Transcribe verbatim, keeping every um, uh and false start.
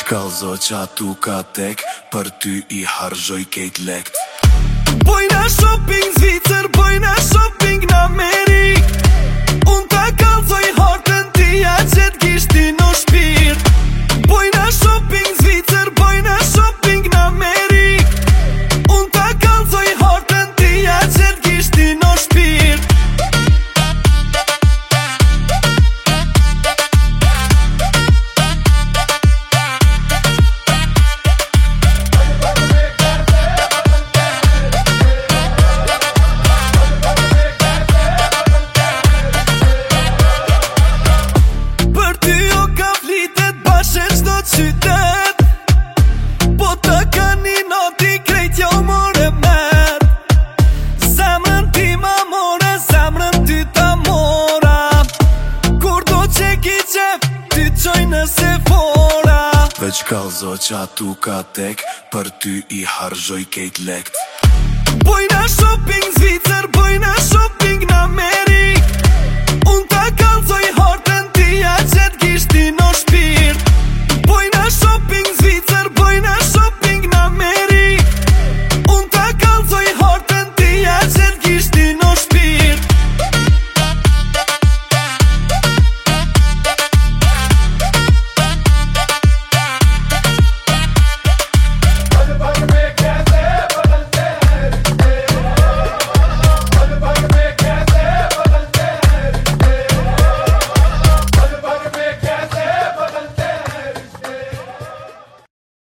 kallzo qa tu ka tek, për ty i harxoj kejt lekt. Bojna shopping Zvicër, bojna shopping në Amerik. Unë ta kallzoj hartën tia që t'gishti në shpirt. Bojna shopping Zvicër, bojna shopping në Amerik. Unë ta kallzoj hartën tia që t'gishti në shpirt. Qytet, po të ka një noti krejt jo more mer. Zemrën ti ma more, zemrën ty ta mora. Kur do që ki qef, ty qoj nëse fora. Veç kallzo qa tu ka tek, për ty i harxoj kejt lekt. Bojna shopping Zvicër, bojna shopping